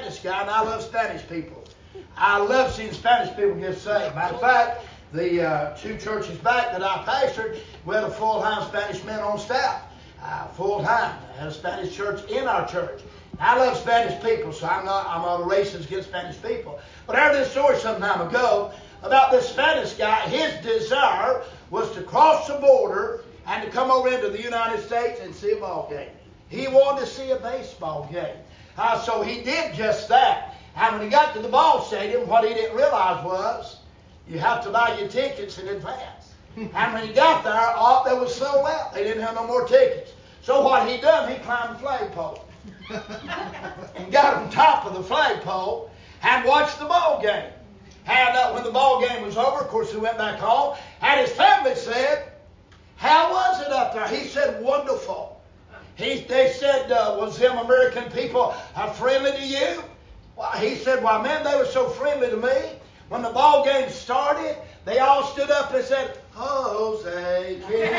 Spanish guy, and I love Spanish people. I love seeing Spanish people get saved. Matter of fact, the 2 churches back that I pastored, we had a full-time Spanish man on staff. Full-time. I had a Spanish church in our church. I love Spanish people, so I'm not a racist against Spanish people. But I heard this story some time ago about this Spanish guy. His desire was to cross the border and to come over into the United States and see a ball game. He wanted to see a baseball game. So he did just that. And when he got to the ball stadium, what he didn't realize was you have to buy your tickets in advance. And when he got there, they was sold out. They didn't have no more tickets. So what he done, he climbed the flagpole and got on top of the flagpole and watched the ball game. And when the ball game was over, of course, he went back home. And his family said, "How was it up there?" He said, "Wonderful." They said, "Was them American people friendly to you?" Well, he said, "Well, man, they were so friendly to me. When the ball game started, they all stood up and said, 'Jose King.'"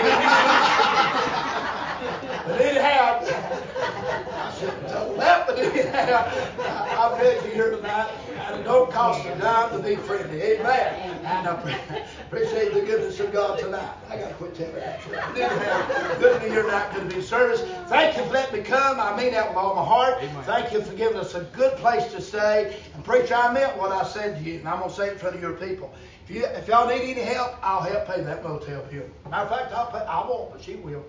But anyhow, I shouldn't have told that, but anyhow, I bet you here tonight, and it don't cost a dime to be friendly. Amen. And I appreciate the goodness of God tonight. I got to quit telling that. But anyhow, good to be here tonight, good to be in service. Thank you for letting me come. I mean that with all my heart. Amen. Thank you for giving us a good place to stay. And preacher, I meant what I said to you, and I'm going to say it in front of your people. If y'all need any help, I'll help pay that motel bill. Matter of fact, I won't, but she will.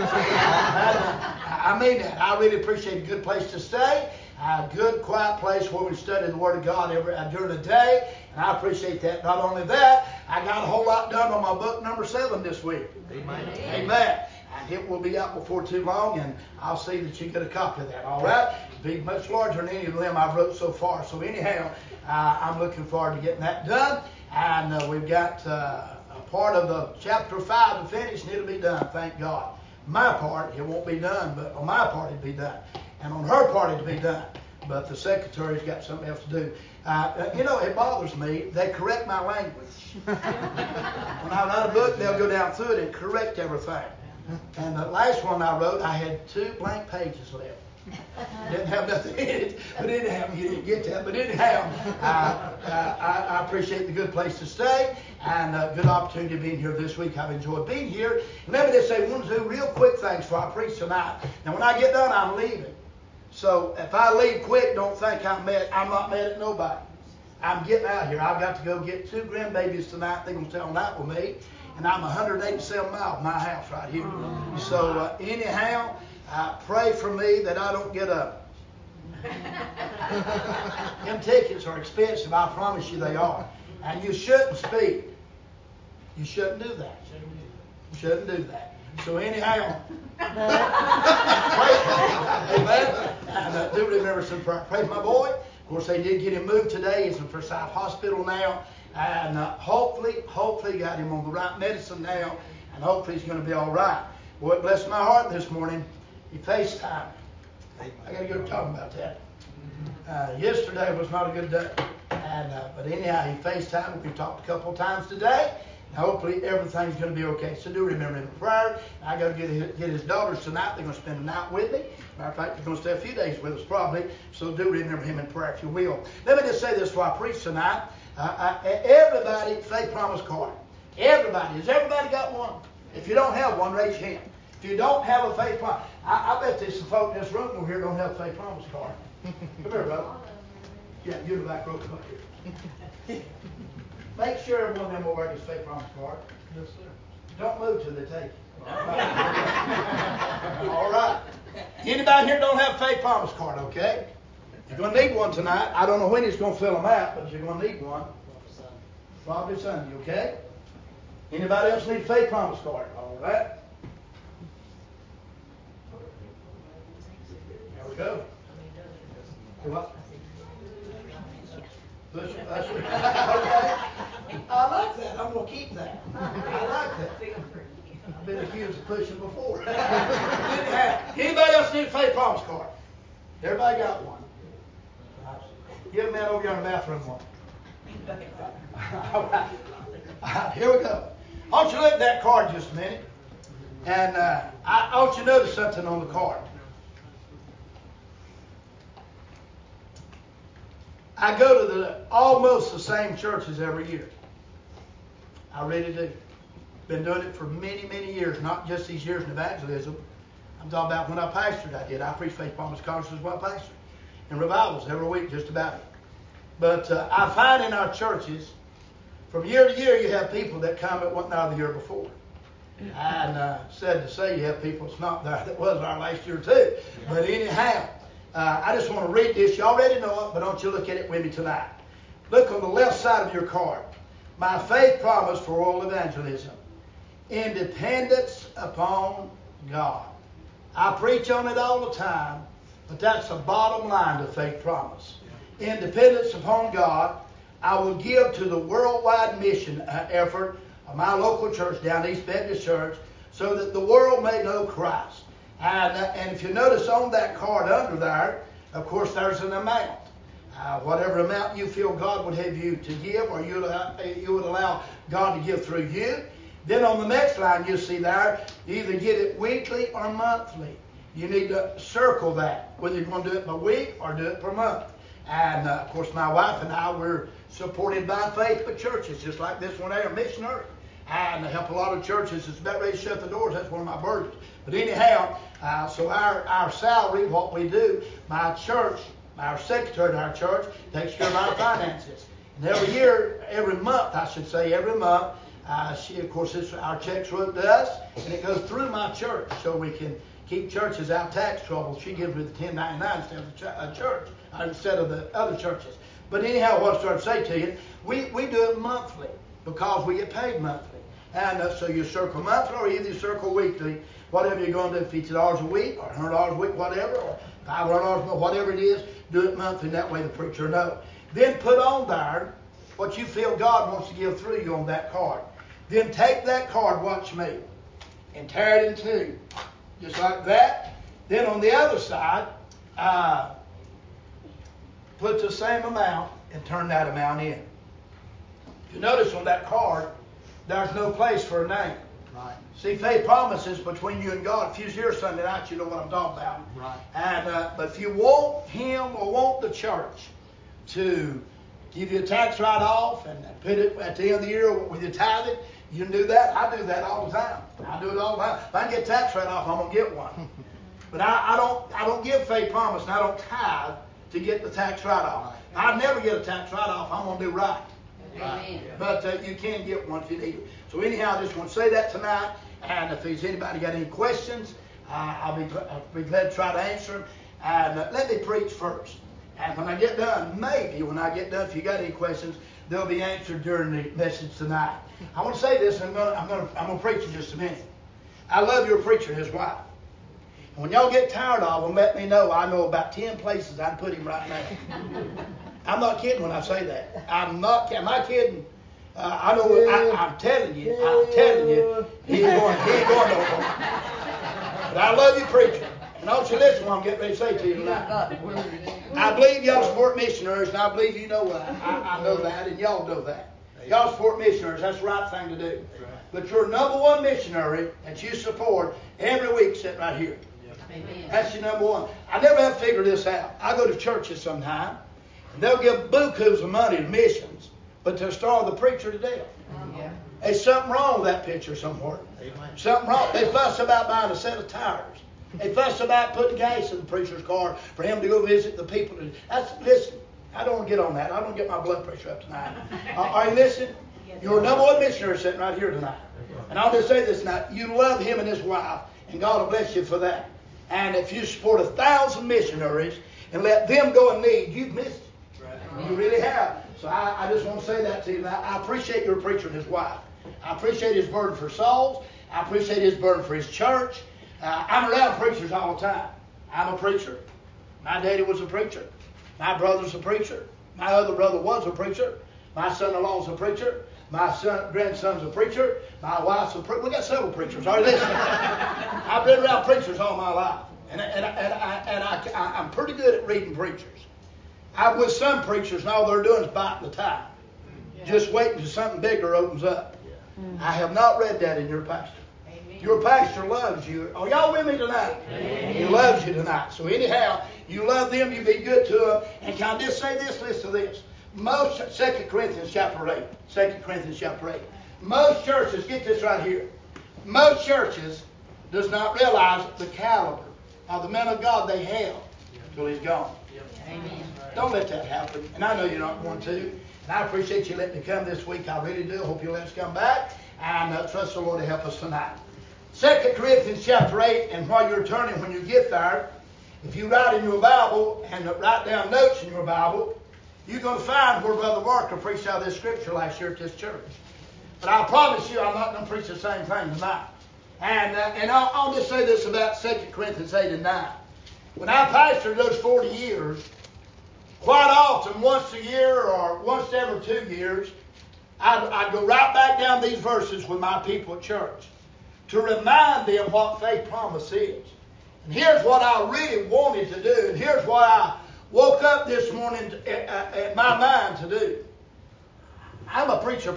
I mean that. I really appreciate a good place to stay, a good, quiet place where we study the Word of God during the day, and I appreciate that. Not only that, I got a whole lot done on my book number 7 this week. Amen. Amen. And it will be out before too long, and I'll see that you get a copy of that. All right? It'll be much larger than any of them I've wrote so far. So anyhow, I'm looking forward to getting that done, and we've got a part of the chapter 5 to finish, and it'll be done. Thank God. My part, it won't be done, but on my part, it'll be done. And on her part, it'll be done. But the secretary's got something else to do. It bothers me. They correct my language. When I write a book, they'll go down through it and correct everything. And the last one I wrote, I had 2 blank pages left. Didn't have nothing in it, but anyhow, you didn't get that. But anyhow, I appreciate the good place to stay and a good opportunity of being here this week. I've enjoyed being here. And let me just say 1 or 2 real quick things before I preach tonight. Now, when I get done, I'm leaving. So if I leave quick, don't think I'm not mad at nobody. I'm getting out of here. I've got to go get 2 grandbabies tonight. They're going to stay all night with me. And I'm 187 miles from my house right here. So anyhow, pray for me that I don't get up. Them tickets are expensive. I promise you they are. And you shouldn't speak. You shouldn't do that. You shouldn't do that. So anyhow, pray. Amen. And do remember some prayer. Pray for my boy. Of course, they did get him moved today. He's in Forsyth Hospital now. And hopefully got him on the right medicine now. And hopefully he's going to be all right. Boy, it blessed my heart this morning. He FaceTimed. I got to go talking about that. Yesterday was not a good day. But anyhow, he FaceTimed. We've talked a couple of times today. Hopefully everything's going to be okay. So do remember him in prayer. I got to get his daughters tonight. They're going to spend the night with me. Matter of fact, they're going to stay a few days with us probably. So do remember him in prayer if you will. Let me just say this before I preach tonight. Everybody, faith promise card. Everybody. Has everybody got one? If you don't have one, raise your hand. If you don't have a faith promise, I bet there's some folk in this room over here don't have a faith promise card. Come here, brother. Yeah, you're the back row. Come up here. Make sure everyone of them will wear his faith promise card. Yes, sir. Don't move till they take it. All right. Anybody here don't have a faith promise card, okay? You're going to need one tonight. I don't know when he's going to fill them out, but you're going to need one. Probably Sunday, okay? Anybody else need a faith promise card? All right. There we go. What? Okay. I like that. I'm going to keep that. I like that. I've been accused of pushing before. Anybody else need a faith promise card? Everybody got one. Give a man over here in the bathroom one. All right. Here we go. I want you to look at that card just a minute. And I want you to notice something on the card. I go to almost the same churches every year. I really do. Been doing it for many, many years, not just these years in evangelism. I'm talking about when I pastored, I did. I preached Faith Promise conferences while I pastored. And revivals every week, just about it. But I find in our churches, from year to year, you have people that come that wasn't there the year before. And sad to say, you have people that's not there that was there last year too. But anyhow, I just want to read this. You already know it, but don't you look at it with me tonight. Look on the left side of your card. My faith promise for world evangelism. Independence upon God. I preach on it all the time, but that's the bottom line to faith promise. Independence upon God. I will give to the worldwide mission effort of my local church down East Baptist Church so that the world may know Christ. And if you notice on that card under there, of course, there's an amount. Whatever amount you feel God would have you to give, or you would allow God to give through you. Then on the next line you see there, you either get it weekly or monthly. You need to circle that, whether you're going to do it by week or do it per month. And of course, my wife and I, we're supported by faith but churches, just like this one there, missionary. And I help a lot of churches that's about ready to shut the doors. That's one of my burdens. But anyhow, so our salary, what we do, my church, our secretary at our church takes care of our finances. And every month, she, of course, our checks wrote to us, and it goes through my church so we can keep churches out of tax trouble. She gives me the 1099 instead of the other churches. But anyhow, what I started to say to you, we do it monthly because we get paid monthly. And so you circle monthly or either you circle weekly, whatever you're going to do, $50 a week or $100 a week, whatever, or $500 a month, whatever it is, do it monthly. That way the preacher knows. Then put on there what you feel God wants to give through you on that card. Then take that card, watch me, and tear it in two, just like that. Then on the other side, put the same amount and turn that amount in. If you notice on that card, there's no place for a name. Right. See, faith promises between you and God. If you was here Sunday night, you know what I'm talking about. Right. And but if you want Him or want the church to give you a tax write-off and put it at the end of the year with your tithing, you can do that. I do that all the time. I do it all the time. If I can get a tax write-off, I'm gonna get one. But I don't give faith promise, and I don't tithe to get the tax write-off. I never get a tax write-off. I'm gonna do right. Amen. But you can get one if you need it. So anyhow, I just want to say that tonight. And if there's anybody got any questions, I'll be glad to try to answer them. And let me preach first. And when I get done, if you got any questions, they'll be answered during the message tonight. I want to say this, and I'm going to preach in just a minute. I love your preacher and his wife. And when y'all get tired of him, let me know. I know about 10 places I'd put him right now. I'm not kidding when I say that. Am I kidding? I know. I'm telling you. He ain't going no more. But I love you, preacher. And I want you to listen what I'm getting ready to say to you tonight. I believe y'all support missionaries, and I believe you know that. I know that, and y'all know that. Y'all support missionaries. That's the right thing to do. But your number one missionary that you support every week sitting right here. Amen. That's your number one. I never have figured this out. I go to churches sometime, and they'll give bukus of money to missions, but they'll starve the preacher to death. Yeah. There's something wrong with that picture somewhere. Something wrong. They fuss about buying a set of tires. They fuss about putting gas in the preacher's car for him to go visit the people. Listen, I don't want to get on that. I don't get my blood pressure up tonight. Are you listening? Your number one missionary sitting right here tonight. And I'll just say this tonight. You love him and his wife, and God will bless you for that. And if you support 1,000 missionaries and let them go in need, you've missed it. Right. You really have. So I just want to say that to you. I appreciate your preacher and his wife. I appreciate his burden for souls. I appreciate his burden for his church. I'm around preachers all the time. I'm a preacher. My daddy was a preacher. My brother's a preacher. My other brother was a preacher. My son-in-law's a preacher. My grandson's a preacher. My wife's a preacher. We got several preachers. Are you listening? I've been around preachers all my life. And I'm pretty good at reading preachers. I'm with some preachers, and all they're doing is biting the time. Just waiting till something bigger opens up. I have not read that in your pastor. Amen. Your pastor loves you. Are y'all with me tonight? Amen. He loves you tonight. So anyhow, you love them, you be good to them. And can I just say this? Listen to this. 2 Corinthians chapter 8. 2 Corinthians chapter 8. Most churches, get this right here. Most churches does not realize the caliber of the man of God they have until he's gone. Amen. Don't let that happen. And I know you're not going to. And I appreciate you letting me come this week. I really do. Hope you'll let us come back. And trust the Lord to help us tonight. 2 Corinthians chapter 8, and while you're turning, when you get there, if you write in your Bible and write down notes in your Bible, you're going to find where Brother Walker preached out of this scripture last year at this church. But I promise you, I'm not going to preach the same thing tonight. And I'll just say this about 2 Corinthians 8 and 9. When I pastored those 40 years, quite often, once a year or once every 2 years, I'd go right back down these verses with my people at church to remind them what faith promise is. And here's what I really wanted to do, and here's what I woke up this morning at my mind to do. I'm a preacher.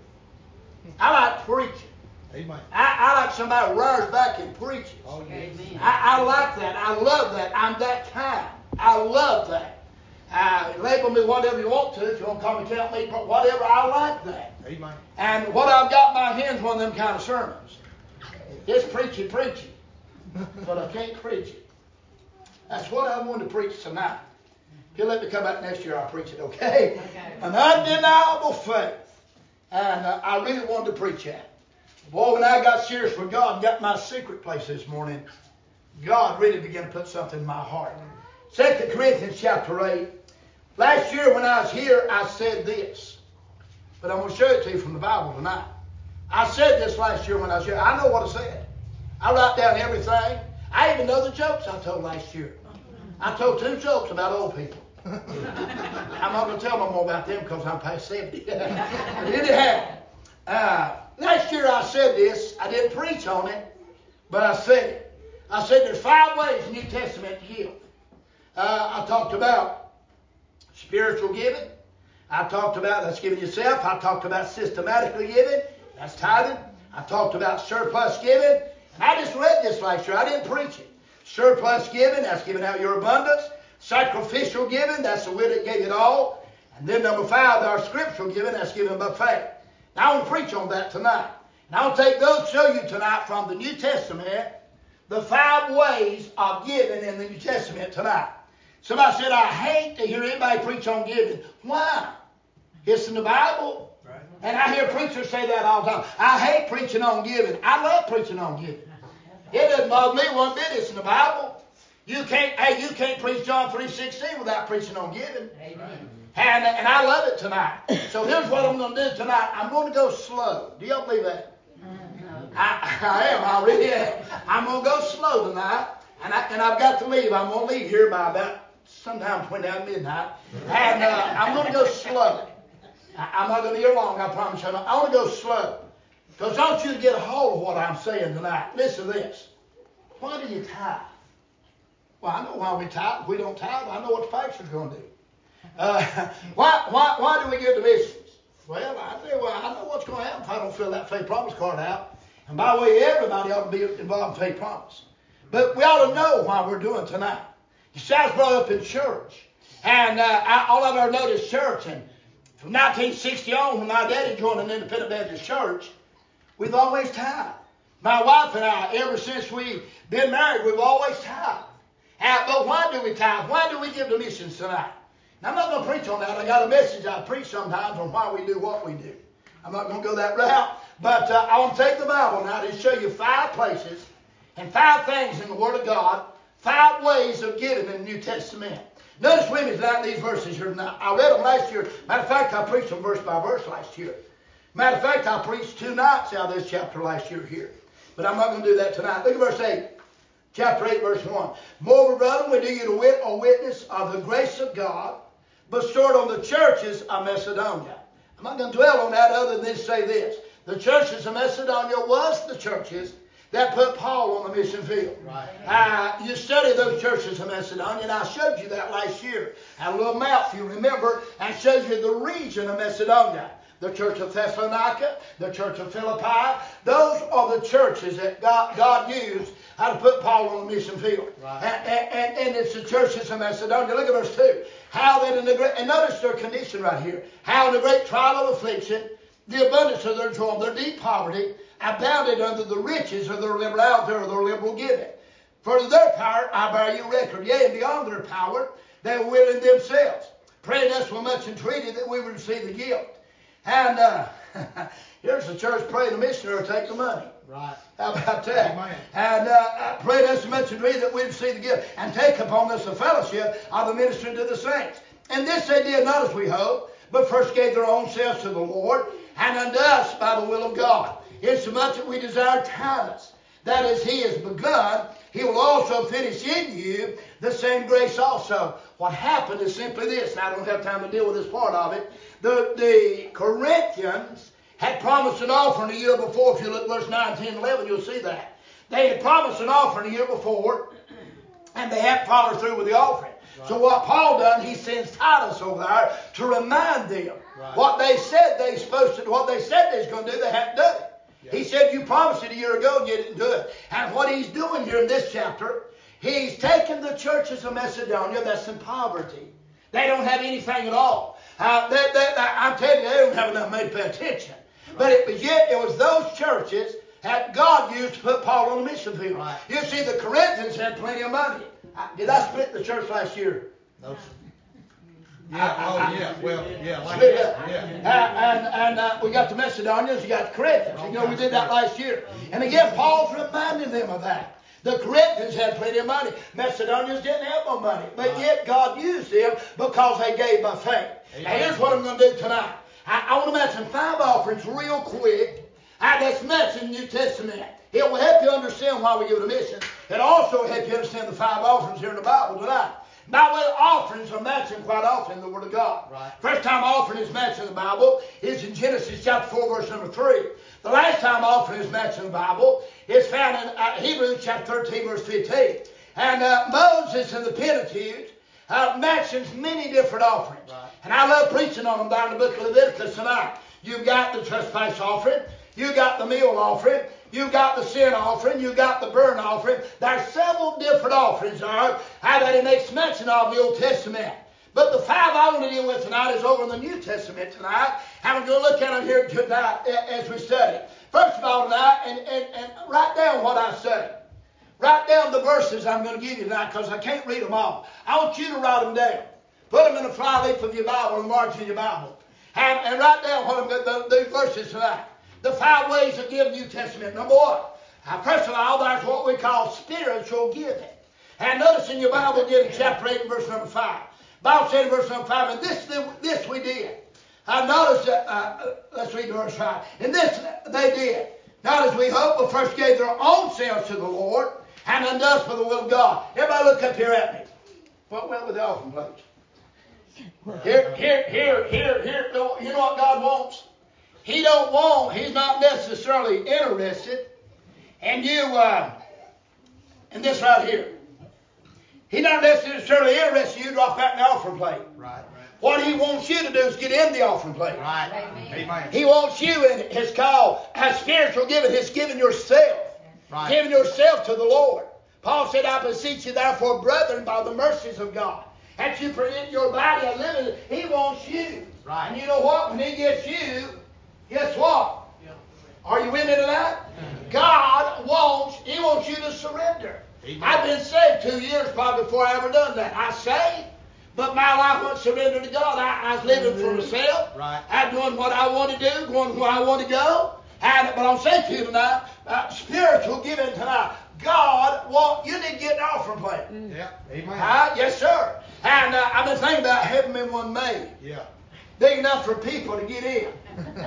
I like preaching. Amen. I like somebody who rears back and preaches. Oh, yes. I like that. I love that. I'm that kind. I love that. Label me whatever you want to. If you want to call me, count me, whatever. I like that. Amen. And what I've got in my hands, one of them kind of sermons. It's preachy. But I can't preach it. That's what I want to preach tonight. If you'll let me come back next year, I'll preach it, okay? An undeniable faith. And I really wanted to preach that. Boy, when I got serious for God and got my secret place this morning, God really began to put something in my heart. 2 Corinthians chapter 8. Last year when I was here, I said this. But I'm going to show it to you from the Bible tonight. I said this last year when I was here. I know what I said. I write down everything. I even know the jokes I told last year. I told 2 jokes about old people. I'm not going to tell no more about them because I'm past 70. But anyhow, last year I said this. I didn't preach on it, but I said it. I said there's 5 ways in the New Testament to give. I talked about spiritual giving. I talked about that's giving yourself. I talked about systematically giving. That's tithing. I talked about surplus giving. And I just read this last year. I didn't preach it. Surplus giving, that's giving out your abundance. Sacrificial giving, that's the way that gave it all. And then number 5, our scriptural giving, that's giving by faith. Now I want to preach on that tonight. And I want to take those, show you tonight from the New Testament, the 5 ways of giving in the New Testament tonight. Somebody said, I hate to hear anybody preach on giving. Why? It's in the Bible. Right. And I hear preachers say that all the time. I hate preaching on giving. I love preaching on giving. It doesn't bother me one bit. It's in the Bible. You can't preach John 3:16 without preaching on giving. Amen. And I love it tonight. So here's what I'm going to do tonight. I'm going to go slow. Do y'all believe that? I am. I really am. I'm going to go slow tonight. And I've got to leave. I'm going to leave here by about sometime between now and midnight. And I'm going to go slow. I'm not going to be here long, I promise you. I want to go slow. Because I want you to get a hold of what I'm saying tonight. Listen to this. Why do you tithe? Well, I know why we tithe. If we don't tithe, I know what the pastor's going to do. Why do we give to missions? Well, I tell you what, I know what's going to happen if I don't fill that faith promise card out. And by the way, everybody ought to be involved in faith promise. But we ought to know why we're doing tonight. You see, I was brought up in church. And all I've ever noticed church. And from 1960 on, when my daddy joined an independent Baptist church, we've always tithed. My wife and I, ever since we've been married, we've always tithed. But why do we tithe? Why do we give to missions tonight? Now, I'm not going to preach on that. I got a message I preach sometimes on why we do what we do. I'm not going to go that route. But I want to take the Bible now to show you 5 places and 5 things in the Word of God, 5 ways of giving in the New Testament. Notice with me tonight these verses here. Now, I read them last year. Matter of fact, I preached them verse by verse last year. Matter of fact, I preached 2 nights out of this chapter last year here. But I'm not going to do that tonight. Look at verse 8. Chapter 8, verse 1. Moreover, brethren, we do you a witness of the grace of God bestowed on the churches of Macedonia. I'm not going to dwell on that other than to say this. The churches of Macedonia was the churches that put Paul on the mission field. Right. You study those churches of Macedonia, and I showed you that last year. I had a little map, if you remember, and showed you the region of Macedonia. the church of Thessalonica, the church of Philippi. Those are the churches that God used how to put Paul on the mission field. Right. And it's the churches of Macedonia. Look at verse 2. How that in the great, and notice their condition right here. How in the great trial of affliction, the abundance of their joy, their deep poverty, abounded under the riches of their liberality or their liberal giving. For to their power I bear you record. Yea, and beyond their power, they were willing themselves, praying us with much entreaty that we would receive the gift. And here's the church praying the missionary take the money. Right. How about that? Amen. And praying us with much entreaty that we would receive the gift, and take upon us the fellowship of the ministering to the saints. And this they did not as we hope, but first gave their own selves to the Lord, and unto us by the will of God. Insomuch that we desire Titus, that as he has begun, he will also finish in you the same grace also. What happened is simply this. Now, I don't have time to deal with this part of it. The Corinthians had promised an offering a year before. If you look verse 9, 10, 11, you'll see that. They had promised an offering a year before, and they hadn't followed through with the offering. Right. So what Paul done, he sends Titus over there to remind them what they said they supposed to do, what they said they was going to do, they hadn't done it. Yeah. He said, you promised it a year ago and you didn't do it. And what he's doing here in this chapter, he's taken the churches of Macedonia that's in poverty. They don't have anything at all. I'm telling you, they don't have enough money to pay attention. Right. But it was those churches that God used to put Paul on the mission field. Right. You see, the Corinthians had plenty of money. Did I split the church last year? No. Yeah. Well, yeah. Like that. Yeah. And we got the Macedonians, you got the Corinthians. You know, we did that last year. And again, Paul's reminding them of that. The Corinthians had plenty of money. Macedonians didn't have no money. But yet God used them because they gave by faith. Now here's what I'm going to do tonight. I want to mention 5 offerings real quick. That's mentioned in the New Testament. It will help you understand why we give it a mission. It also help you understand the 5 offerings here in the Bible tonight. By the way, offerings are mentioned quite often in the Word of God. Right. First time offering is mentioned in the Bible is in Genesis chapter 4, verse number 3. The last time offering is mentioned in the Bible is found in Hebrews chapter 13, verse 15. And Moses in the Pentateuch mentions many different offerings. Right. And I love preaching on them down in the book of Leviticus tonight. You've got the trespass offering. You've got the meal offering. You've got the sin offering. You've got the burnt offering. There's several different offerings there that he makes mention of in the Old Testament. But the 5 I want to deal with tonight is over in the New Testament tonight. And we're going to look at them here tonight as we study. First of all tonight, and write down what I say. Write down the verses I'm going to give you tonight because I can't read them all. I want you to write them down. Put them in a flyleaf of your Bible and margin of your Bible. And write down what I'm going to do, these verses tonight. The 5 ways of giving New Testament. Number 1. First of all, there's what we call spiritual giving. And notice in your Bible again in chapter 8 and verse number 5. Bible said in verse number 5, and this we did. Notice, let's read verse 5. And this they did. Not as we hope, but first gave their own selves to the Lord, and unto us for the will of God. Everybody look up here at me. What went with the offering plate? Here. You know what God wants? He's not necessarily interested in you, in this right here. He's not necessarily interested in you drop that in the offering plate. Right. What he wants you to do is get in the offering plate. Right. Amen. He wants you, and it's called spiritual giving. It's giving yourself. Right. Giving yourself to the Lord. Paul said, I beseech you therefore, brethren, by the mercies of God, that you present your body a living. He wants you. Right. And you know what? When he gets you, guess what? Are you with me tonight? God wants you to surrender. Amen. I've been saved 2 years probably before I ever done that. I saved, but my life wasn't surrendered to God. I was living for myself. Right. I'm doing what I want to do, going where I want to go. But I'm saying to you tonight, spiritual giving tonight. God wants you to get an offering plate. Yeah. Amen. Yes, sir. And I've been thinking about having me one made. Yeah. Big enough for people to get in.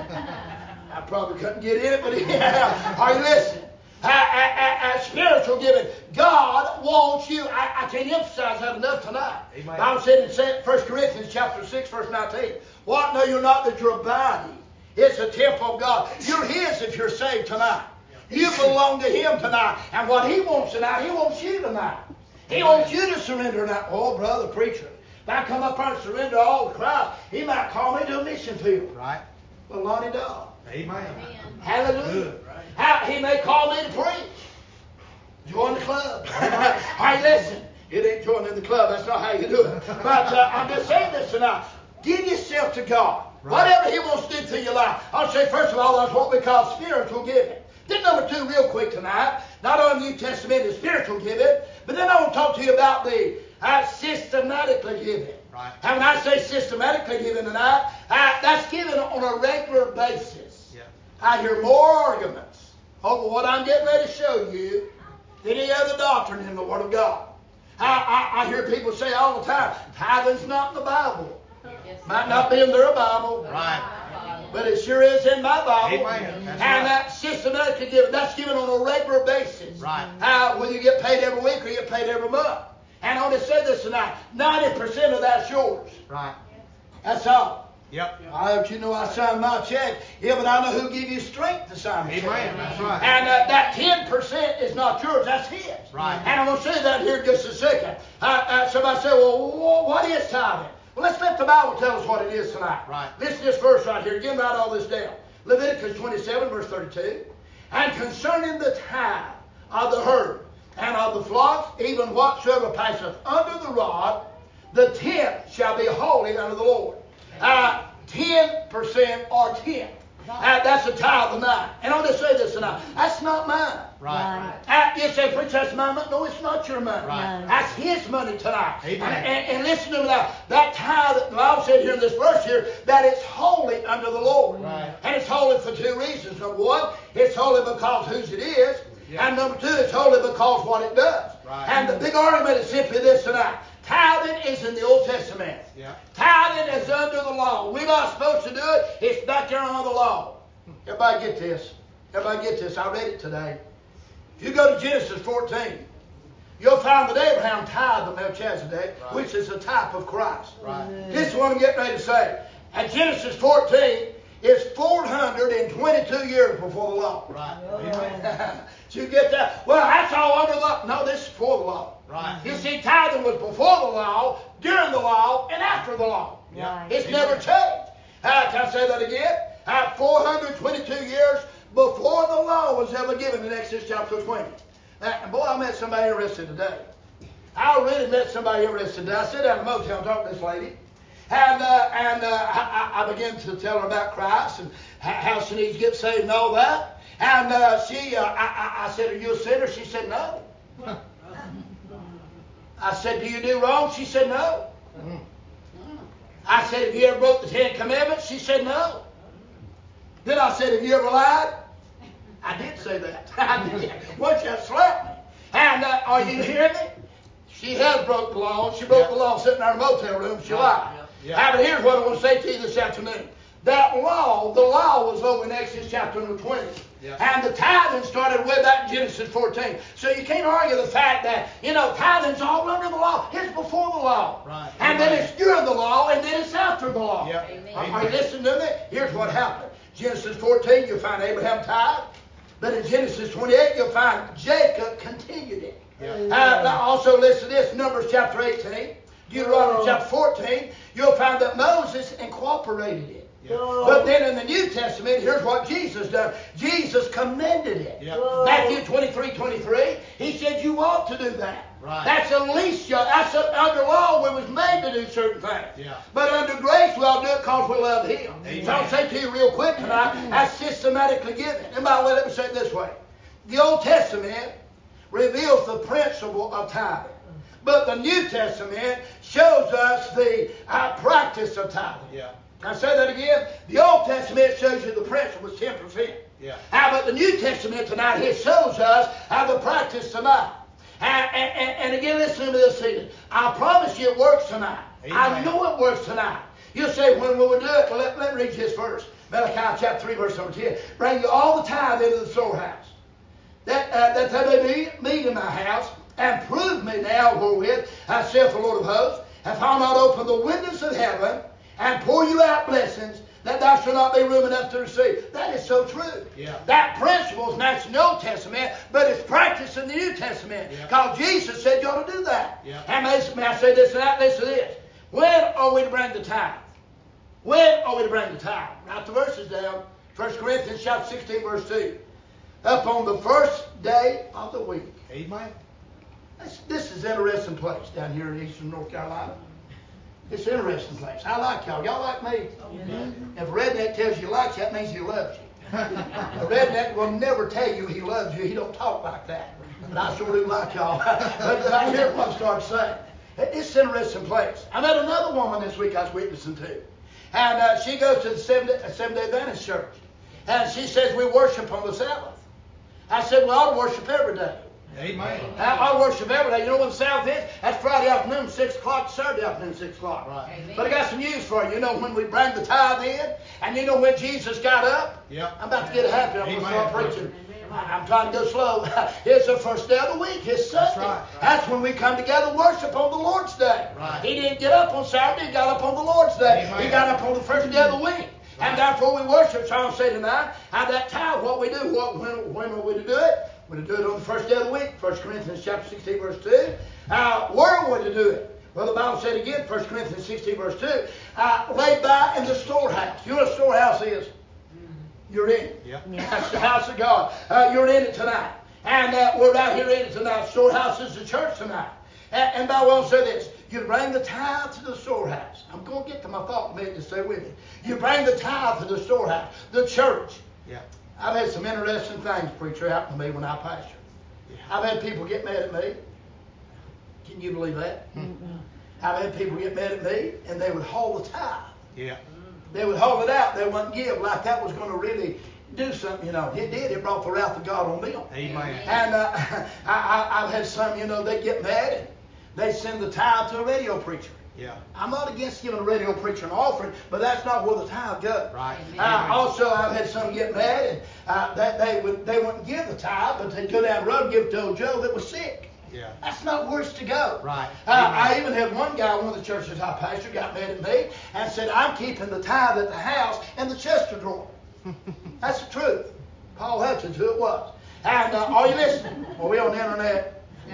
I probably couldn't get in it, but yeah. Are you listening? Spiritual giving. God wants you. I can't emphasize that enough tonight. Amen. The Bible said in 1 Corinthians chapter 6, verse 19, what? Know you not that your body is a temple of God? You're His if you're saved tonight. You belong to Him tonight. And what He wants tonight, He wants you tonight. He wants you to surrender tonight. Oh, brother preacher, if I come up here and surrender all to Christ, He might call me to a mission field. Right. Well, Lonnie Dog. Amen. Hallelujah. Good. He may call me to preach. Join the club. Hey, listen. It ain't joining the club. That's not how you do it. But I'm just saying this tonight. Give yourself to God. Right. Whatever He wants to do through your life. I'll say, first of all, that's what we call spiritual giving. Then number 2, real quick tonight. Not only the New Testament is spiritual giving, but then I want to talk to you about the systematically giving. Right. And when I say systematically giving tonight, that's given on a regular basis. Yeah. I hear more arguments over what I'm getting ready to show you than any other doctrine in the Word of God. I hear people say all the time, tithing's not in the Bible. Might not be in their Bible. Right. But it sure is in my Bible. Amen. That's and right. that systematically given, that's given on a regular basis. Right. Whether you get paid every week or you get paid every month. And I want to say this tonight, 90% of that's yours. Right. That's all. Yep. I hope you know I signed my check. Yeah, but I know who give you strength to sign the check. Amen. That's right. And that 10% is not yours, that's His. Right. And I'm going to say that here in just a second. Somebody say, well, what is tithing? Well, let's let the Bible tell us what it is tonight. Right. Listen to this verse right here. Again, write all this down. Leviticus 27, verse 32. And concerning the tithe of the herd and of the flocks, even whatsoever passeth under the rod, the 10th shall be holy unto the Lord. 10% or 10. That's the tithe of mine. And I'll just say this tonight. That's not mine. Right. You say, preacher, that's my money. No, it's not your money. Right. That's His money tonight. Amen. And listen to me now. That tithe, the Bible said here in this verse here, that it's holy unto the Lord. Right. And it's holy for 2 reasons. Number 1, it's holy because whose it is. Yeah. And number 2, it's holy because what it does. Right. And the big argument is simply this tonight. Tithing is in the Old Testament. Yeah. Tithing is under the law. We're not supposed to do it. It's back there under the law. Everybody get this. Everybody get this. I read it today. If you go to Genesis 14, you'll find that Abraham tithed the Melchizedek, Right. which is a type of Christ. Right. This is what I'm getting ready to say. And Genesis 14 is 422 years before the law. Right. Amen. So you get that? Well, that's all under the law. No, this is before the law. Right. You see, tithing was before the law, during the law, and after the law. Yeah. It's never changed. Can I say that again? 422 years before the law was ever given in Exodus chapter 20. And boy, I met somebody interested today. I really met somebody interested today. I sat down at the motel and talked to this lady. And I began to tell her about Christ and how she needs to get saved and all that. And I said, are you a sinner? She said, no. I said, do you do wrong? She said, no. I said, have you ever broke the 10 Commandments? She said, no. Then I said, have you ever lied? I did say that. I did. Once you slapped me. And are you hearing me? She has broke the law. She broke the law sitting in our motel room. She lied. Yeah. But here's what I want to say to you this afternoon. That law, the law was over in Exodus chapter number 20. Yeah. And the tithing started way back in Genesis 14. So you can't argue the fact that, tithing's all under the law. It's before the law. Right. And then it's during the law, and then it's after the law. Yep. Are you listening to me? Here's what happened. Genesis 14, you'll find Abraham tithe. But in Genesis 28, you'll find Jacob continued it. Yep. Now also listen to this, Numbers chapter 18, Deuteronomy chapter 14, you'll find that Moses incorporated it. Yep. But then in the New Testament, here's what Jesus done. Jesus commended it. Yep. Matthew 23:23, he said you ought to do that. Right. That's at least, under law we was made to do certain things. Yeah. But under grace we ought to do it because we love Him. Amen. So I'll say to you real quick tonight, that's systematically given. And by the way, let me say it this way. The Old Testament reveals the principle of tithing. But the New Testament shows us the practice of tithing. Yeah. Can I say that again? The Old Testament shows you the principle is 10%. Yeah. But the New Testament tonight, it shows us how the practice tonight. And again, listen to me this evening. I promise you it works tonight. Amen. I know it works tonight. You'll say, when will we do it? Well, let me read this verse. Malachi chapter 3, verse number 10. Bring you all the tithe into the storehouse, that they may be meat in my house, and prove me now wherewith, saith the Lord of hosts, if I'll not open the windows of heaven, and pour you out blessings, that thou shalt not be room enough to receive. That is so true. Yeah. That principle is not in the Old Testament, but it's practiced in the New Testament. Because Jesus said you ought to do that. Yeah. And may I say this and that, listen to this. When are we to bring the tithe? When are we to bring the tithe? Write the verses down. 1 Corinthians chapter 16, verse 2. Up on the first day of the week. Amen. This is an interesting place down here in eastern North Carolina. It's an interesting place. I like y'all. Y'all like me? Amen. If a redneck tells you he likes you, that means he loves you. A redneck will never tell you he loves you. He don't talk like that. But I sure do like y'all. But I hear what I start saying. It's an interesting place. I met another woman this week I was witnessing to. And she goes to the Seventh-day Adventist church. And she says we worship on the Sabbath. I said, we ought to worship every day. Amen. I worship every day. You know what the Sabbath is? That's Friday afternoon, 6 o'clock, Saturday afternoon, 6 o'clock. Right. But I got some news for you. You know when we bring the tithe in, and you know when Jesus got up? Yep. I'm about to get happy. I'm going to start preaching. I'm trying to go slow. It's the first day of the week. It's Sunday. That's right. That's when we come together and worship on the Lord's Day. Right. He didn't get up on Saturday. He got up on the Lord's Day. Amen. He got up on the first day of the week. Right. And therefore we worship. So I'll say tonight, how that tithe, what we do, when are we to do it? We're to do it on the first day of the week. 1 Corinthians chapter 16, verse 2. Where are we to do it? Well, the Bible said again, 1 Corinthians 16, verse 2, laid by in the storehouse. You know what a storehouse is? You're in it. Yep. That's the house of God. You're in it tonight. And we're right here in it tonight. Storehouse is the church tonight. And by the way, I'll say this. You bring the tithe to the storehouse. I'm going to get to my thought in a minute to stay with me. You bring the tithe to the storehouse, the church. Yeah. I've had some interesting things, preacher, happen to me when I pastor. Yeah. I've had people get mad at me. Can you believe that? Mm-hmm. I've had people get mad at me, and they would hold the tithe. Yeah. They would hold it out. They wouldn't give like that was going to really do something, you know. It did. It brought the wrath of God on them. Amen. And I've had some, you know, they get mad and they send the tithe to a radio preacher. Yeah. I'm not against giving a radio preacher an offering, but that's not where the tithe goes. Right. Also, I've had some get mad and they wouldn't give the tithe, but they'd go down the road and give it to old Joe that was sick. Yeah. That's not where it's to go. Right. I even had one guy, one of the churches I pastored, got mad at me and said, I'm keeping the tithe at the house in the Chester drawer. That's the truth. Paul Hutchins, who it was. And are you listening? Are we on the internet? No.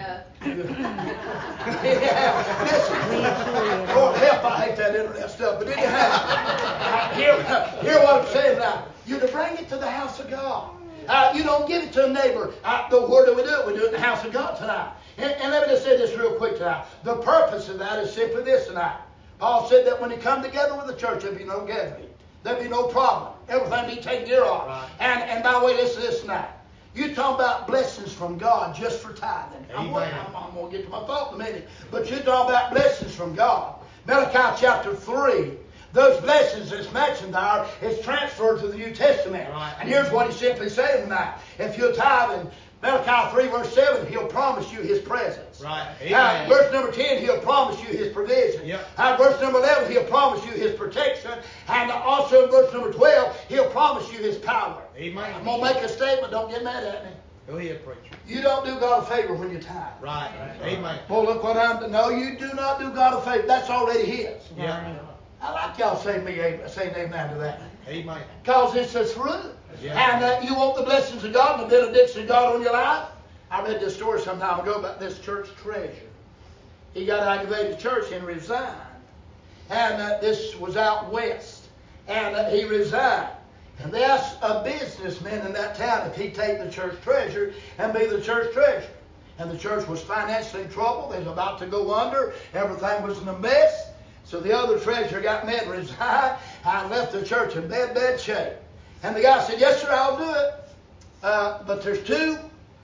Yeah, listen. Lord help, I hate that internet stuff. But anyhow, hear what I'm saying now. You're to bring it to the house of God. You don't give it to a neighbor. Where do we do it? We do it in the house of God tonight. And let me just say this real quick tonight. The purpose of that is simply this tonight. Paul said that when you come together with the church, there'll be no gathering. There'll be no problem. Everything be taken care of. Right. And by the way, listen to this tonight. You talk about blessings from God just for tithing. I'm going to get to my thought in a minute. But you talk about blessings from God. Malachi chapter 3. Those blessings that's mentioned there is transferred to the New Testament. Right. And here's what he's simply saying tonight. If you're tithing, Malachi 3 verse 7, he'll promise you his presence. Right. Verse number 10, he'll promise you his provision. Yep. Verse number 11, he'll promise you his protection. And also in verse number 12, he'll promise you his power. Amen. I'm going to make a statement. Don't get mad at me. Go ahead, preacher. You don't do God a favor when you tithe. Right. Amen. Well, look what I'm doing. No, you do not do God a favor. That's already his. Yeah. I like y'all saying amen to that. Amen. Because it's the truth. Yeah. And you want the blessings of God and the benediction of God on your life. I read this story some time ago about this church treasurer. He got aggravated at church and resigned. And this was out west. And he resigned. And they asked a businessman in that town if he'd take the church treasurer and be the church treasurer. And the church was financially in trouble. They was about to go under. Everything was in a mess. So the other treasurer got mad and resigned. I left the church in bad shape. And the guy said, yes, sir, I'll do it. But there's two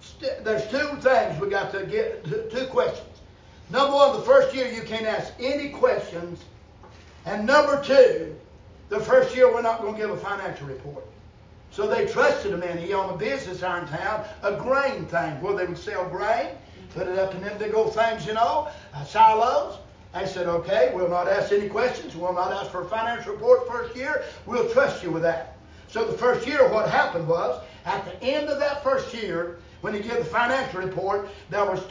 things we got to get, two questions. Number one, the first year you can't ask any questions. And number two, the first year we're not going to give a financial report. So they trusted him, and he owned a business there in town, a grain thing, where they would sell grain, put it up in them big old things, silos. They said, okay, we'll not ask any questions. We'll not ask for a financial report first year. We'll trust you with that. So the first year, what happened was, at the end of that first year, when he gave the financial report, there was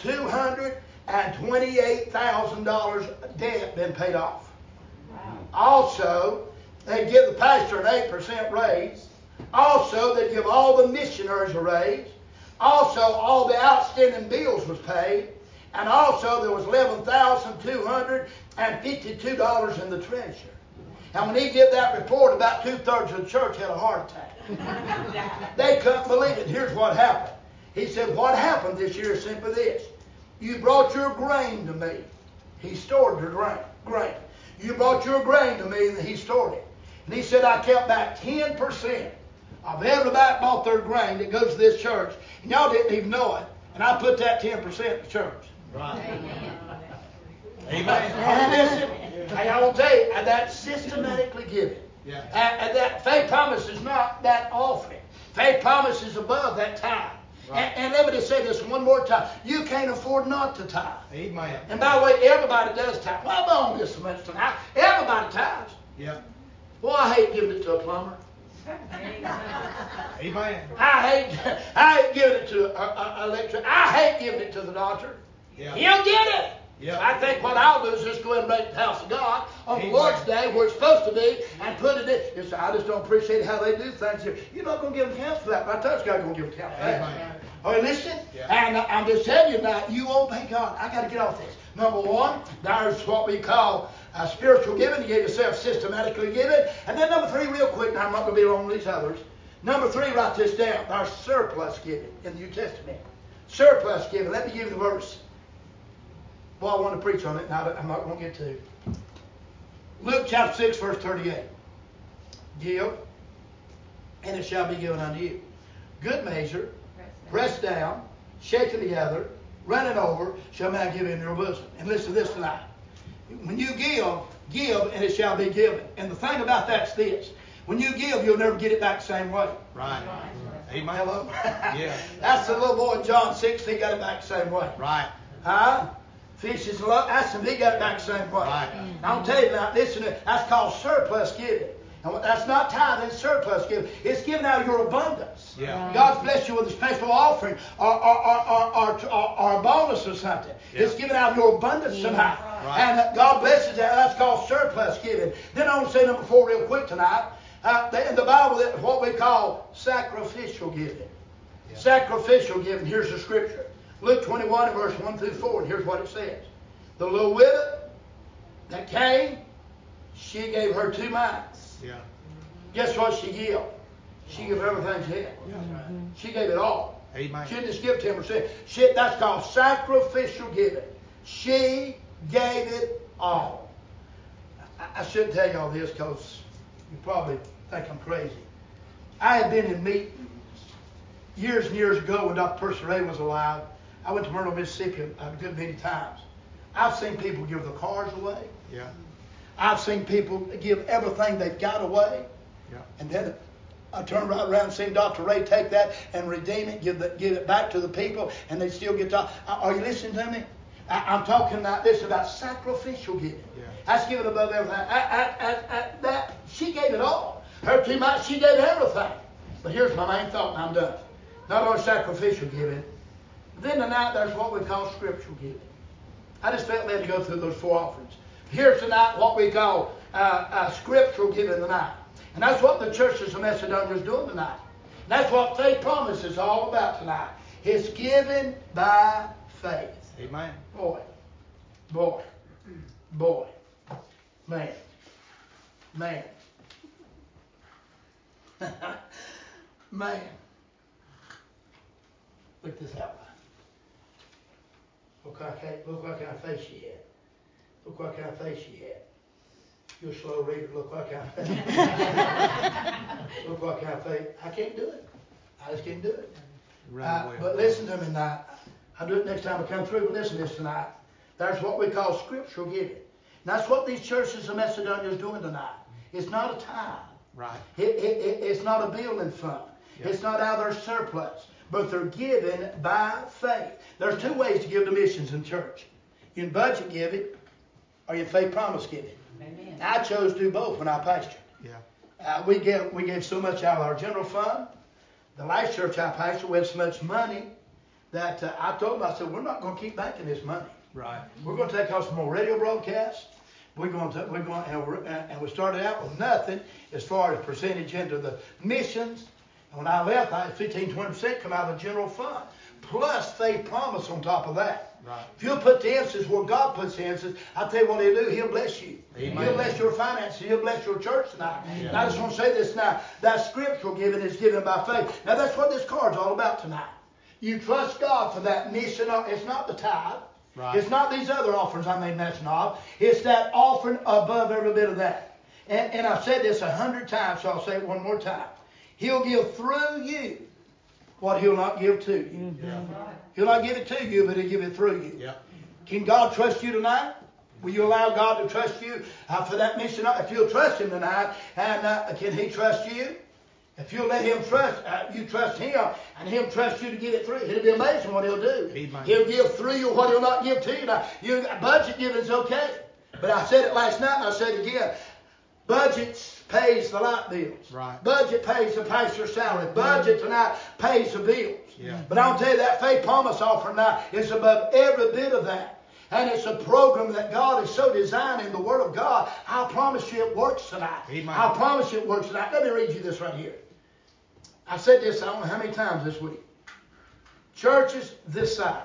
$228,000 debt been paid off. Wow. Also, they'd give the pastor an 8% raise. Also, they'd give all the missionaries a raise. Also, all the outstanding bills was paid. And also, there was $11,252 in the treasury. And when he did that report, about 2/3 of the church had a heart attack. They couldn't believe it. Here's what happened. He said, what happened this year is simply this. You brought your grain to me. He stored your grain. You brought your grain to me, and he stored it. And he said, I kept back 10% of everybody bought their grain that goes to this church. And y'all didn't even know it. And I put that 10% in the church. Right. Amen. Listen, I will tell you, that's systematically given. Yeah. And that faith promise is not that offering. Faith promise is above that tithe. Right. And let me just say this one more time. You can't afford not to tithe. Amen. And by the way, everybody does tithe. Well, I'm on this much tonight. Everybody tithes. Yeah. Boy, I hate giving it to a plumber. Amen. I hate giving it to an electrician. I hate giving it to the doctor. Yeah. He'll get it. Yeah. So I think what I'll do is just go ahead and break the house of God on Amen. the Lord's Day where it's supposed to be and put it in. Yes, I just don't appreciate how they do things here. You're not going to give them count for that. My touch God's going to give them count for that. Amen. Are you listening? Yeah. And I'm just telling you now, you obey God. I got to get off this. Number one, there's what we call spiritual giving. You gave yourself systematically giving. And then number three, real quick, now I'm not going to be along with these others. Number three, write this down. There's surplus giving in the New Testament. Surplus giving. Let me give you the verse. Well, I want to preach on it, and I'm not going to get to. Luke chapter 6, verse 38. Give, and it shall be given unto you. Good measure, pressed down, shaken together, running over, shall man give in your bosom. And listen to this tonight. When you give, and it shall be given. And the thing about that's this. When you give, you'll never get it back the same way. Right. Amen. Hello? Yeah. That's the little boy in John 6. He got it back the same way. Right. Huh? Fishes and love. That's him. He got it back the same way. Right. I'll tell you now, listen, that's called surplus giving. And that's not tithing, it's surplus giving. It's giving out your abundance. Yeah. God's blessed you with a special offering or a bonus or something. Yeah. It's giving out your abundance somehow. Right. And God blesses that. That's called surplus giving. Then I want to say number 4 real quick tonight. In the Bible, what we call sacrificial giving. Yeah. Sacrificial giving. Here's the scripture. Luke 21 verse 1 through 4. And here's what it says. The little widow that came, she gave her 2 mites. Yeah. Guess what she gave? She gave everything she had. Yeah. She gave it all. Amen. She didn't just give 10%. That's called sacrificial giving. She gave it all. I shouldn't tell you all this because you probably think I'm crazy. I had been in meetings years and years ago when Dr. Percy Ray was alive. I went to Myrtle, Mississippi a good many times. I've seen people give their cars away. Yeah. I've seen people give everything they've got away. Yeah. And then I turn right around and see Dr. Ray take that and redeem it, give it back to the people, and they still get to. Are you listening to me? I'm talking about this about sacrificial giving. Yeah. That's giving above everything. That she gave it all. Her 2 mites, she gave everything. But here's my main thought, and I'm done. Not only sacrificial giving, then tonight there's what we call scriptural giving. I just felt led to go through those 4 offerings. Here's tonight what we call scriptural giving tonight. And that's what the churches of Macedonia is doing tonight. And that's what faith promise is all about tonight. It's given by faith. Amen. Boy. Man. Man. Look at this outline. Look what kind of face she had. Look what kind of face she had. You're a slow reader. Look what kind of face. Look what kind of face. I can't do it. I just can't do it. But listen to me now. I'll do it next time I come through, but listen to this tonight. There's what we call scriptural giving. And that's what these churches of Macedonia is doing tonight. It's not a tithe. Right. It's not a building fund. Yep. It's not out of their surplus. But they're given by faith. There's 2 ways to give to missions in church. You can budget giving or you faith promise giving. Amen. I chose to do both when I pastored. Yeah. We gave so much out of our general fund. The last church I pastored, we had so much money that I told them, I said, we're not going to keep banking this money. Right. We're going to take off some more radio broadcasts. And we started out with nothing as far as percentage into the missions. And when I left, I had 15-20% come out of the general fund. Plus faith promise on top of that. Right. If you'll put the emphasis where God puts the emphasis, I'll tell you what He'll do. He'll bless you. Amen. He'll bless your finances. He'll bless your church tonight. Yeah. And I just want to say this now. That scriptural giving is given by faith. Now that's what this card's all about tonight. You trust God for that mission. It's not the tithe. Right. It's not these other offerings I made mention of. It's that offering above every bit of that. And I've said this 100 times, so I'll say it one more time. He'll give through you what He'll not give to you. Yeah. He'll not give it to you, but He'll give it through you. Yeah. Can God trust you tonight? Will you allow God to trust you for that mission? If you'll trust Him tonight, and can He trust you? If you'll let Him trust, you trust Him, and Him trust you to give it through, it'll be amazing what He'll do. Amen. He'll give through you what He'll not give to you. Now, budget giving's okay, but I said it last night, and I said it again. Budget pays the light bills. Right. Budget pays the pastor's salary. Budget tonight pays the bills. Yeah. But I'll tell you that faith promise offering now is above every bit of that. And it's a program that God is so designed in the Word of God. I promise you it works tonight. Amen. I promise you it works tonight. Let me read you this right here. I said this I don't know how many times this week. Churches this size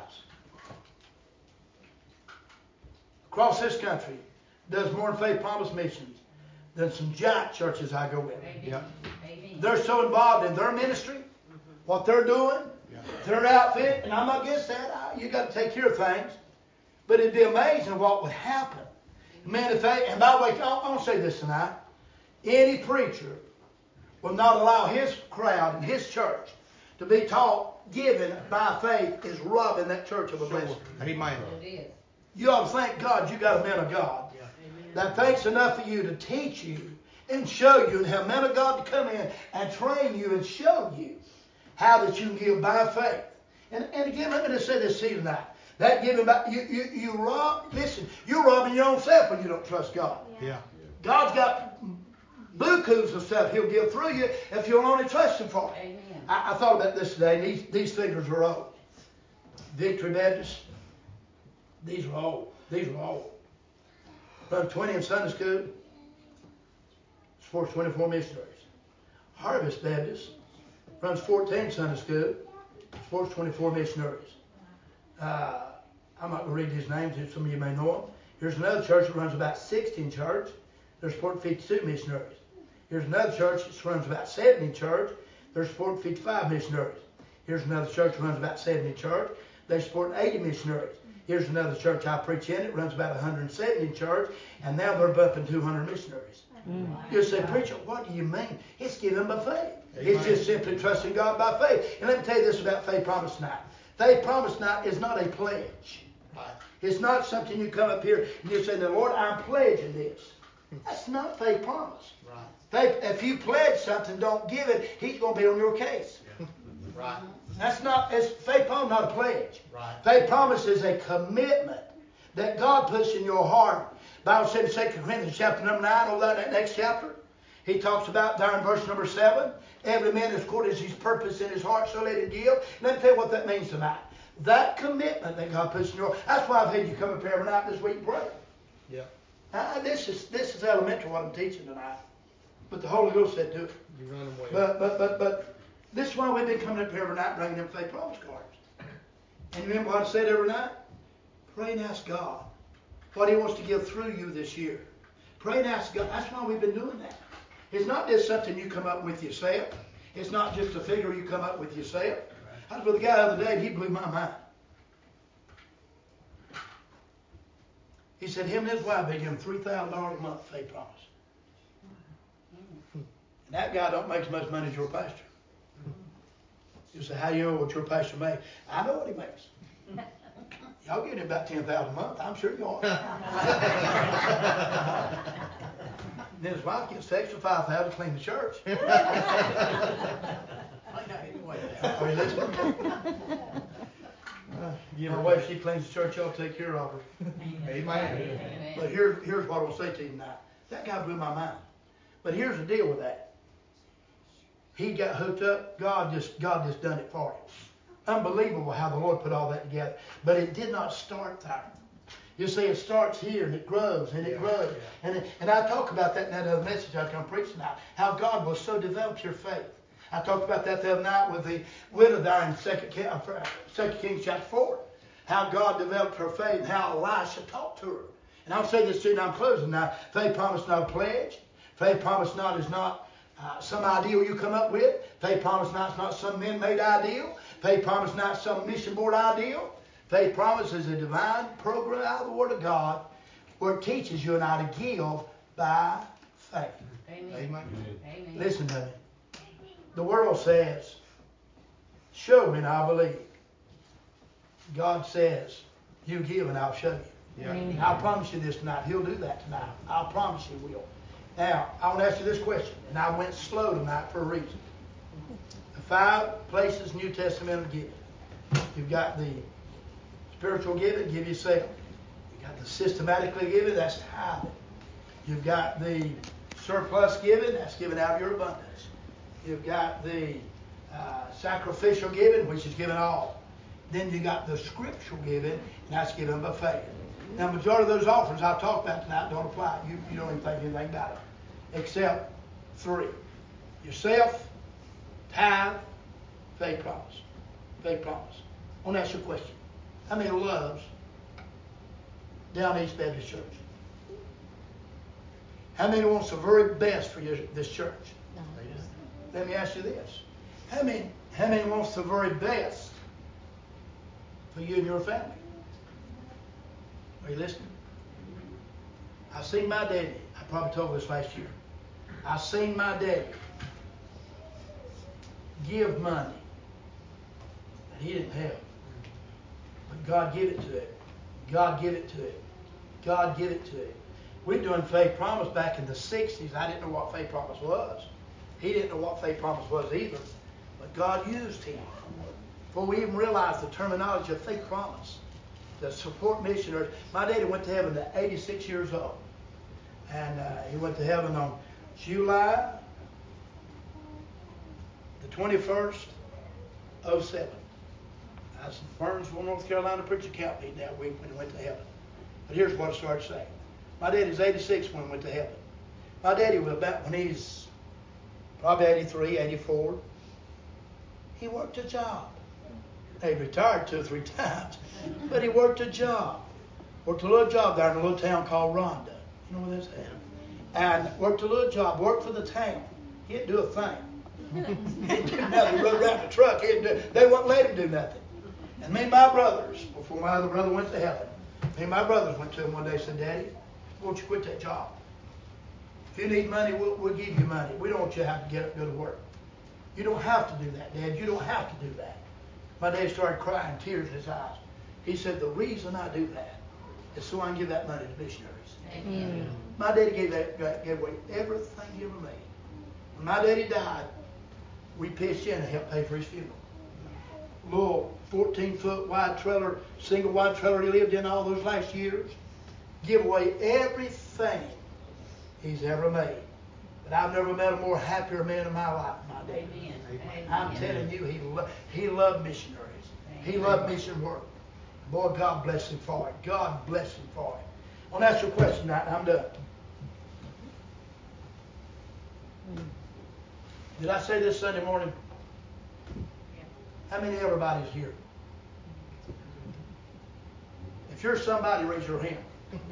across this country does more in faith promise missions than some giant churches I go with. Yeah. They're so involved in their ministry, what they're doing, their outfit, and I'm not against that. You got to take care of things. But it'd be amazing what would happen. Man, if they, and by the way, I want to say this tonight. Any preacher will not allow his crowd and his church to be taught giving by faith is robbing that church of a blessing. Amen. You ought to thank God you got a man of God that thinks enough of you to teach you and show you, and have men of God to come in and train you and show you how that you can give by faith. And again, let me just say this to you tonight. That giving back, you rob, listen, you're robbing your own self when you don't trust God. Yeah. God's got bukus of stuff He'll give through you if you'll only trust Him for it. Amen. I thought about this today, and these figures are old. Victory Baptist, these are old. These are old. Run 20 in Sunday school, supports 24 missionaries. Harvest Baptist runs 14 Sunday school, supports 24 missionaries. I'm not going to read these names, some of you may know them. Here's another church that runs about 16 church. They're supporting 52 missionaries. Here's another church that runs about 70 church. They're supporting 55 missionaries. Here's another church that runs about 70 church. They support 80 missionaries. Here's another church I preach in. It runs about 170 church. And now they're bumping 200 missionaries. You say, preacher, what do you mean? It's given by faith. Amen. It's just simply trusting God by faith. And let me tell you this about faith promise night. Faith promise night is not a pledge. Right. It's not something you come up here and you say, "The Lord, I'm pledging this." That's not faith promise. Right. Faith, if you pledge something, don't give it, He's going to be on your case. Yeah. Right. That's not, it's faith promise, not a pledge. Right. Faith promise is a commitment that God puts in your heart. The Bible said in 2 Corinthians chapter number 9, over that next chapter, He talks about there in verse number 7, every man is according to his purpose in his heart, so let him give. Let me tell you what that means tonight. That commitment that God puts in your heart. That's why I've had you come up here every night this week and pray. Yeah. This is elementary what I'm teaching tonight. But the Holy Ghost said do it. You run away. But this is why we've been coming up here every night bringing them faith promise cards. And you remember what I said every night? Pray and ask God what He wants to give through you this year. Pray and ask God. That's why we've been doing that. It's not just something you come up with yourself. It's not just a figure you come up with yourself. I was with a guy the other day and he blew my mind. He said him and his wife they give him $3,000 a month faith promise. And that guy don't make as much money as your pastor. You say, how you know what your pastor makes? I know what he makes. Y'all get him about $10,000 a month. I'm sure you are. Then his wife gets the extra $5,000 to clean the church. Are you listening? My wife, she cleans the church. Y'all take care of her. Amen. But here's what I'll say to you tonight. That guy blew my mind. But here's the deal with that. He got hooked up. God just done it for him. Unbelievable how the Lord put all that together. But it did not start there. You see, it starts here and it grows and it grows. Yeah. And I talk about that in that other message I was going to preach tonight. How God will so develop your faith. I talked about that the other night with the widow there in 2 Kings chapter 4. how God developed her faith, and how Elisha talked to her. And I'll say this to you, and I'm closing now. Faith promise not a pledge. Faith promise not is not some ideal you come up with. Faith promise not is not some man-made ideal. Faith promise not some mission board ideal. Faith promise is a divine program out of the Word of God where it teaches you and I to give by faith. Amen. Amen. Listen to me. The world says, show me and I'll believe. God says, you give and I'll show you. Yeah. And I'll promise you this tonight. He'll do that tonight. I'll promise you will. Now, I want to ask you this question, and I went slow tonight for a reason. The 5 places in the New Testament of giving. You've got the spiritual giving, give yourself. You've got the systematically giving, that's tithing. You've got the surplus giving, that's giving out of your abundance. You've got the sacrificial giving, which is giving all. Then you got the scriptural giving, and that's given by faith. Now, the majority of those offerings I've talked about tonight don't apply. You don't even think anything about them, except 3. Yourself, tithe, faith promise. Faith promise. I want to ask you a question. How many loves Down East Baptist Church? How many wants the very best for this church? Let me ask you this. How many wants the very best for you and your family? Are you listening? I seen my daddy. I probably told this last year. I seen my daddy give money that he didn't have. But God give it to him. God give it to him. God give it to him. We're doing faith promise back in the 60s. I didn't know what faith promise was. He didn't know what faith promise was either. But God used him. Before we even realized the terminology of faith promise. To support missionaries. My daddy went to heaven at 86 years old. And he went to heaven on July the 21st, 07. I was in Burnsville, North Carolina, preacher camp meeting that week when he went to heaven. But here's what I started saying. My daddy's 86 when he went to heaven. My daddy was about when he's probably 83, 84. He worked a job. He retired 2 or 3 times, but he worked a job. Worked a little job there in a little town called Rhonda. You know where that's at? And worked a little job. Worked for the town. He didn't do a thing. He didn't do nothing. He rode around in the truck. They wouldn't let him do nothing. And me and my brothers, before my other brother went to heaven, me and my brothers went to him one day and said, Daddy, won't you quit that job? If you need money, we'll give you money. We don't want you to have to get up and go to work. You don't have to do that, Dad. You don't have to do that. My dad started crying, tears in his eyes. He said, the reason I do that is so I can give that money to missionaries. Amen. My daddy gave away everything he ever made. When my daddy died, we pitched in to help pay for his funeral. Little 14-foot wide trailer, single wide trailer he lived in all those last years. Give away everything he's ever made. But I've never met a more happier man in my life than my daddy. Amen. I'm telling you, he loved missionaries. He loved mission work. Boy, God bless him for it. God bless him for it. I want to ask you a question tonight, and I'm done. Did I say this Sunday morning? How many everybody's here? If you're somebody, raise your hand.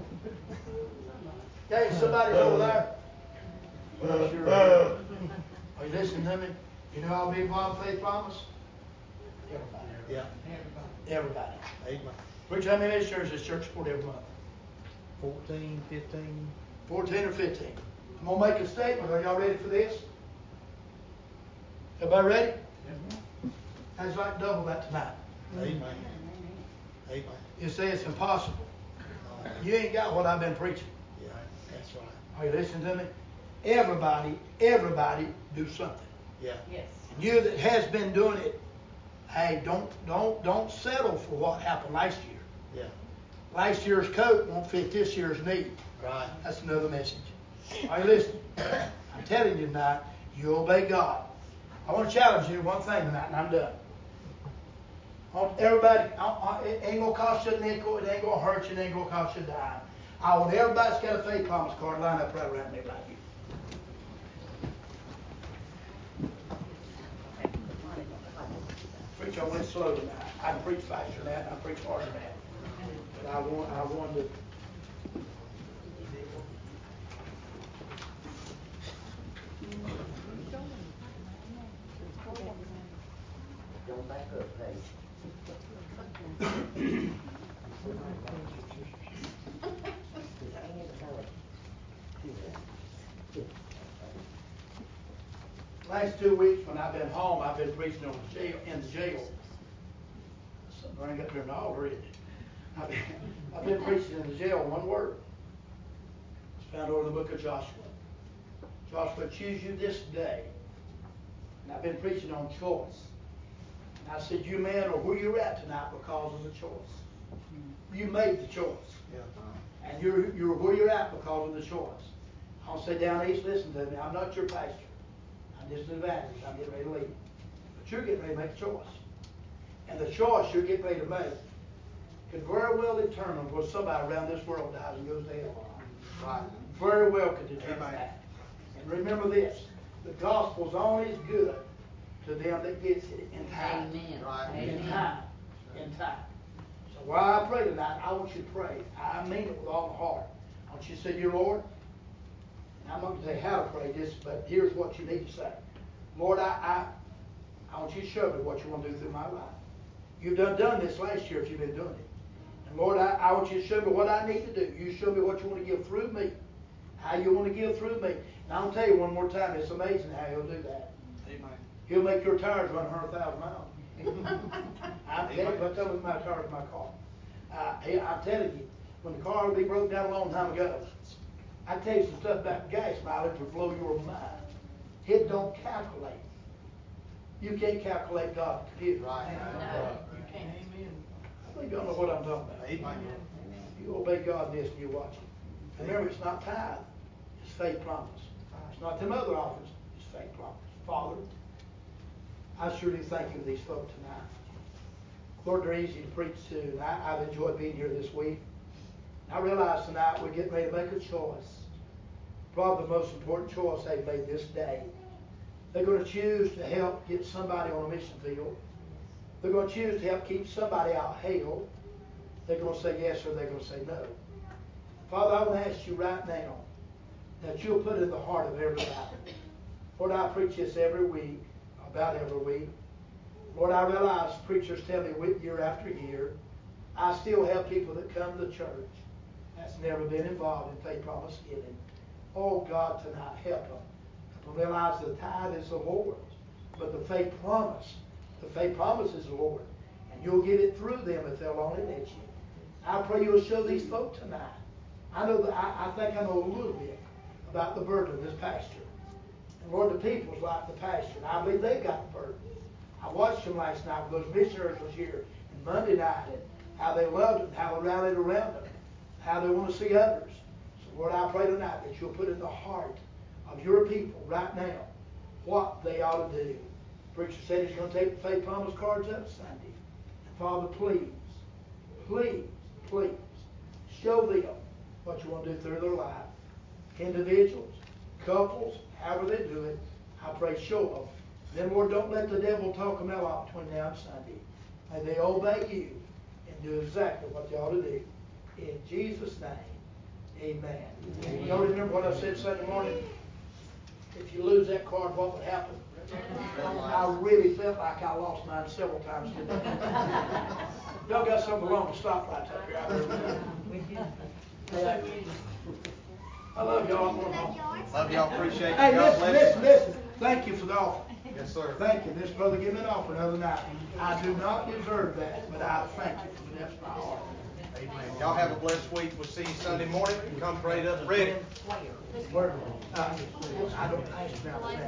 Okay, somebody's over there. Well, sure. Are you listening to me? You know I'll be involved in faith promise? Everybody. Yeah. Everybody. Amen. Preacher, how many missionaries does church support every month? 14, 15. 14 or 15. I'm going to make a statement. Are y'all ready for this? Everybody ready? I'd like to double that tonight. Amen. Amen. You say it's impossible. You ain't got what I've been preaching. Yeah, that's right. Are you listening to me? Everybody do something. Yeah. Yes. And you that has been doing it, hey, don't settle for what happened last year. Yeah. Last year's coat won't fit this year's need. Right. That's another message. Are you listening? I'm telling you tonight, you obey God. I want to challenge you to one thing tonight, and I'm done. Everybody, it ain't going to cost you a nickel, it ain't going to hurt you, it ain't going to cost you a dime. I want everybody that's got a faith promise card line up right around me like you. Preacher, I went slow tonight. I preach faster than that, and I preach harder than that. But I wanted to. Don't back up, Paige. Last 2 weeks when I've been home, I've been preaching in the jail. Something rang up here in the altar, isn't it? I've been preaching in the jail, one word. It's found over in the book of Joshua. Joshua, choose you this day. And I've been preaching on choice. And I said, you men are where you're at tonight because of the choice. You made the choice. Yeah. And you're where you're at because of the choice. I'll say down east, listen to me. I'm not your pastor. I'm just an evangelist. I'm getting ready to lead. But you're getting ready to make a choice. And the choice you're getting ready to make could very well determine whether somebody around this world dies and goes to hell. Right. Very well could determine Amen. that. And remember this, the gospel's only as good to them that gets it in time. Amen. Right. In Amen. time. In time. So while I pray tonight, I want you to pray. I mean it with all my heart. I want you to say, dear Lord, and I'm not going to say how to pray this, but here's what you need to say. Lord, I want you to show me what you want to do through my life. You've done this last year if you've been doing it. And Lord, I want you to show me what I need to do. You show me what you want to give through me. How you want to give through me. And I'll tell you one more time, it's amazing how he'll do that. Amen. He'll make your tires run 100,000 miles. I'm telling you, I'm telling you my tires in my car. I'm telling you, when the car will be broke down a long time ago, I tell you some stuff about gas mileage will blow your mind. It don't calculate. You can't calculate God's computer. Right. You can't. I think y'all know what I'm talking about. Amen. You obey God in this and you watch it. Remember, it's not tithe, it's faith promise. It's not them other offers, it's faith promise. Father, I sure do thank you for these folks tonight. Lord, they're easy to preach to, and I've enjoyed being here this week. I realize tonight we're getting ready to make a choice. Probably the most important choice they've made this day. They're going to choose to help get somebody on a mission field. They're going to choose to help keep somebody out of hell. They're going to say yes or they're going to say no. Father, I want to ask you right now that you'll put in the heart of everybody. Lord, I preach this every week, about every week. Lord, I realize preachers tell me year after year, I still have people that come to church that's never been involved in faith promise giving. Oh God, tonight help them to realize the tithe is the Lord's, but the faith promise is the Lord, and you'll get it through them if they'll only let you. I pray you'll show these folk tonight. I know that I think I know a little bit about the burden of this pasture. And Lord, the people's like the pasture, and I believe they've got the burden. I watched them last night when those missionaries was here and Monday night, and how they loved them, how they rallied around them, how they want to see others. So Lord, I pray tonight that you'll put in the heart of your people right now what they ought to do. The preacher said he's going to take the faith promise cards up Sunday. And Father, please, please, please, show them what you want to do through their life. Individuals, couples, however they do it, I pray show them. Then, Lord, don't let the devil talk them out between now and Sunday. May they obey you and do exactly what they ought to do. In Jesus' name, amen. Y'all remember what I said Sunday morning? If you lose that card, what would happen? I really felt like I lost mine several times today. Y'all got something along the stoplights up here. I love y'all. I'm going home. Love y'all. Appreciate you. Hey, God bless you. listen. Thank you for the offer. Yes, sir. Thank you. This brother gave me an offer the other night. I do not deserve that, but I thank you from the depths of my heart. Amen. Y'all have a blessed week. We'll see you Sunday morning. Come prayed up ready. I don't ask about that.